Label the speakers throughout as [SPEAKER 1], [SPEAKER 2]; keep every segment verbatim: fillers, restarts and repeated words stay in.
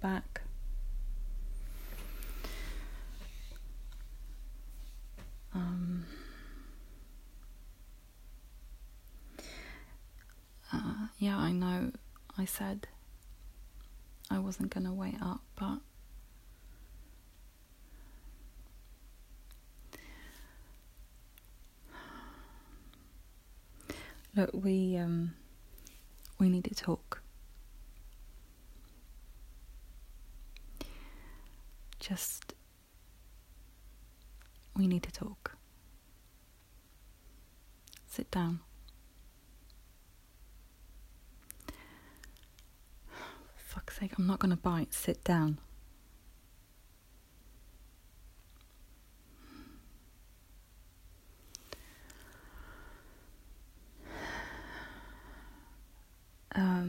[SPEAKER 1] back. Um, uh, yeah, I know I said I wasn't gonna wait up, but look, we um we need to talk. Just we need to talk. Sit down. For fuck's sake, I'm not gonna bite. Sit down. Um,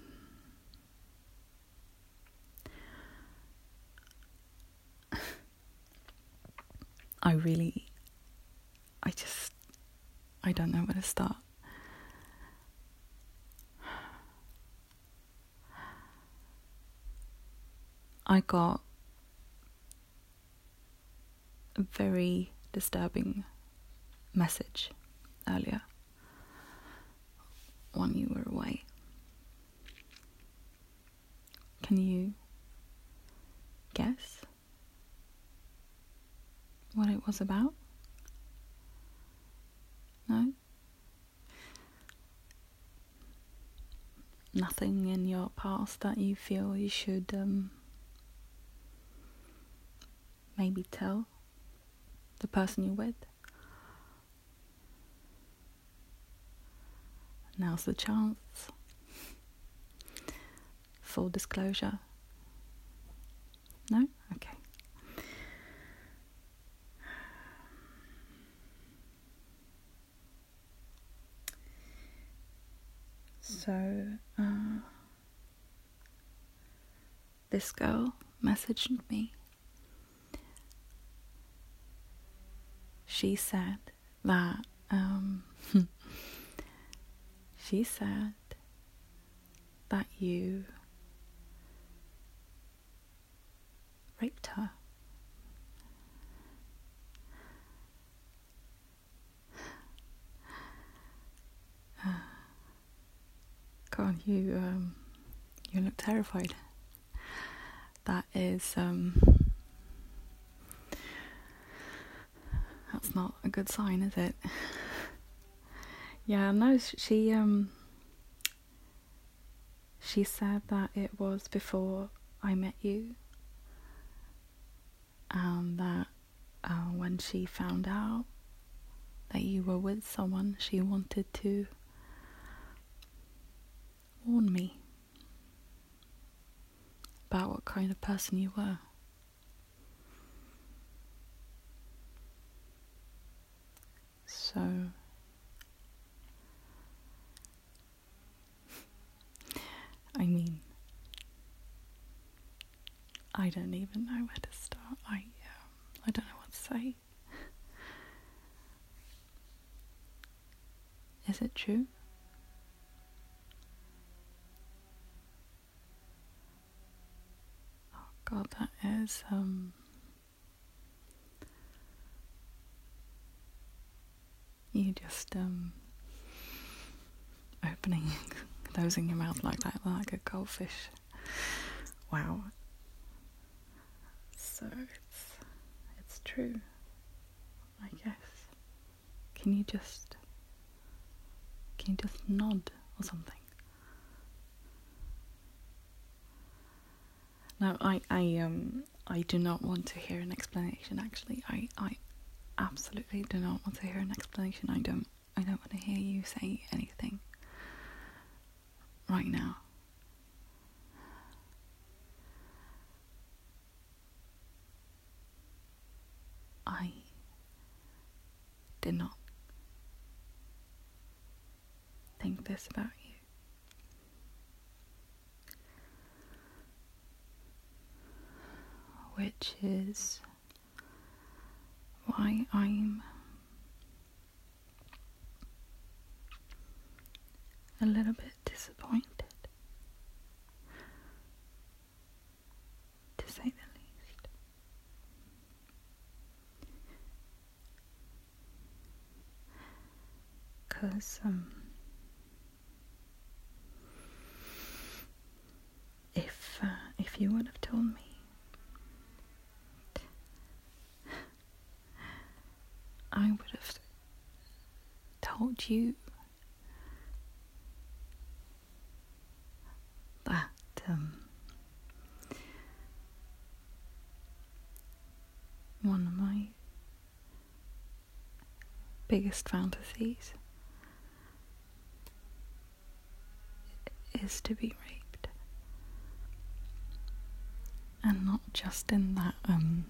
[SPEAKER 1] I really, I just, I don't know where to start. I got a very disturbing message earlier when you were away. Can you guess what it was about? No? Nothing in your past that you feel you should um, maybe tell the person you're with? Now's the chance. Full disclosure. No? Okay. So, uh, this girl messaged me. She said that, um, she said that you raped her. God, you, um, you look terrified. That is, um, that's not a good sign, is it? Yeah, no, she, um, she said that it was before I met you, and that uh, when she found out that you were with someone, she wanted to warn me about what kind of person you were. So, I mean, I don't even know where to start. I, uh, I don't know what to say. Is it true? Oh God, that is, um, you just, um, opening, closing your mouth like that, like a goldfish. Wow. So it's, it's true, I guess. Can you just, can you just nod or something? No, I, I, um, I do not want to hear an explanation, actually. I, I absolutely do not want to hear an explanation. I don't, I don't want to hear you say anything right now. I did not think this about you. Which is why I'm a little bit disappointed. because um, if uh, if you would have told me I would have told you that um, one of my biggest fantasies is to be raped, and not just in that um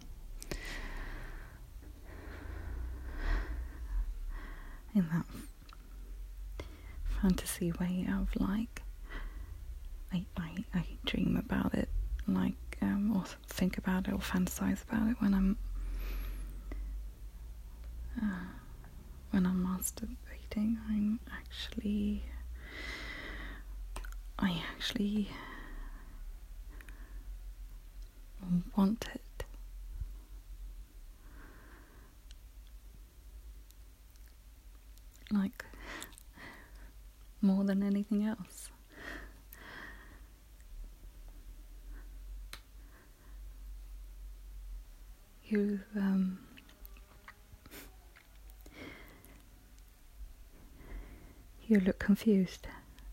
[SPEAKER 1] in that fantasy way of like I, I, I dream about it, like um, or think about it or fantasize about it when I'm uh, when I'm masturbating. I'm actually I actually want it. Like more than anything else. You um you look confused.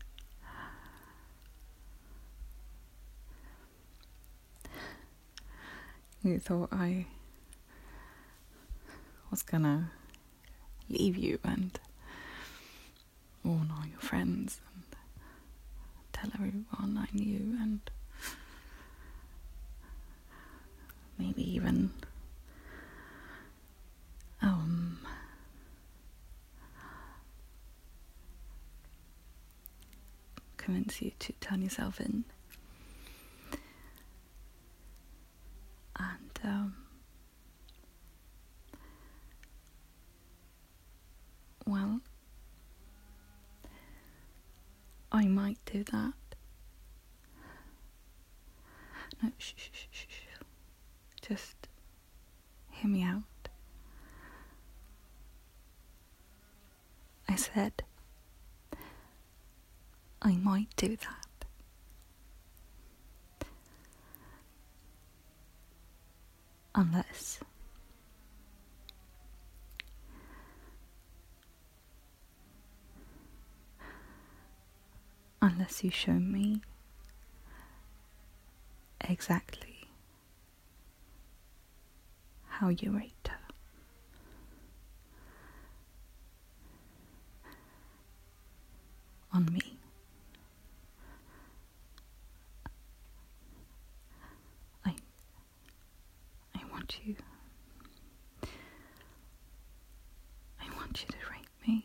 [SPEAKER 1] You thought I was gonna leave you and warn all your friends and tell everyone I knew, and maybe even um convince you to turn yourself in. And um well, I might do that. No, shh, shh, shh, shh, shh. Just hear me out. I said I might do that. Unless unless you show me exactly how you raped her. On me. I I want you I want you to rape me.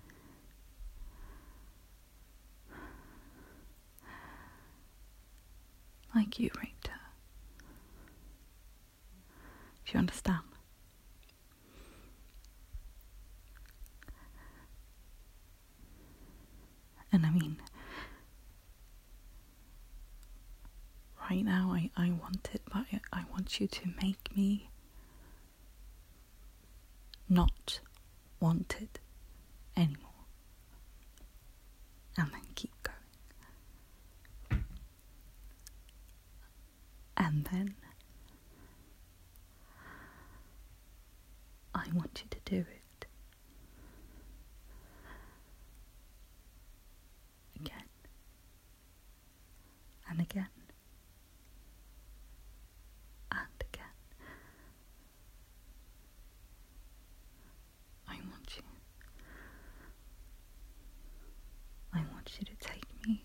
[SPEAKER 1] Like you raped her. Do you understand? And I mean, right now I, I want it, but I, I want you to make me not want it anymore. And then keep going. And then I want you to do it again and again and again. I want you. I want you to take me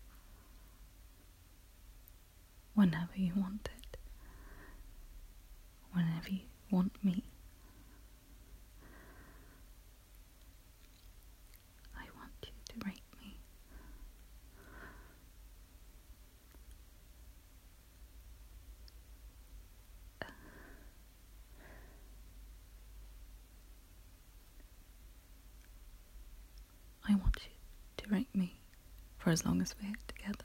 [SPEAKER 1] whenever you want it. Whenever you want me. I want you to rape me. I want you to rape me for as long as we're together.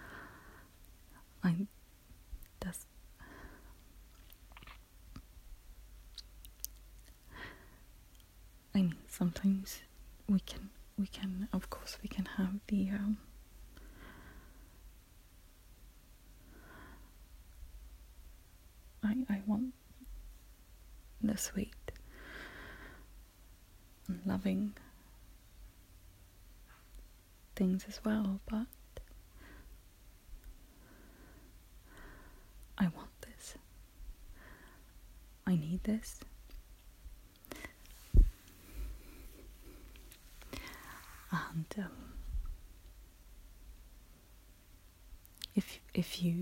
[SPEAKER 1] I that's I mean, sometimes we can we can, of course, we can have the um, I I want the sweet and loving things as well, but I want this. I need this. And um, if if you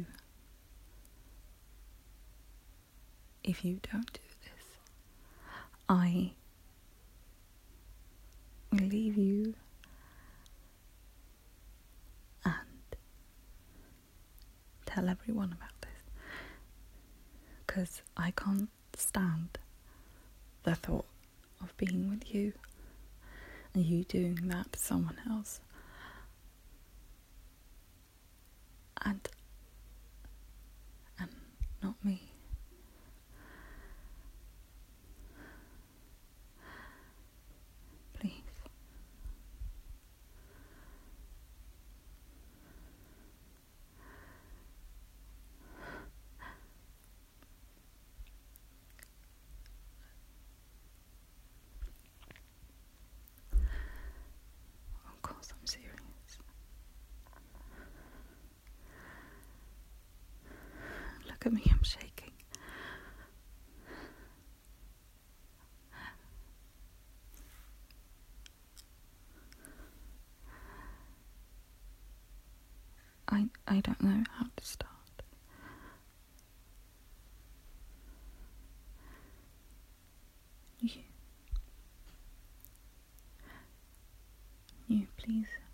[SPEAKER 1] if you don't do this, I will leave you and tell everyone about this, because I can't stand the thought of being with you and you doing that to someone else. And and not me. Please. Of course I'm serious. Look at me, I'm shaking. I I don't know how to start. You, you please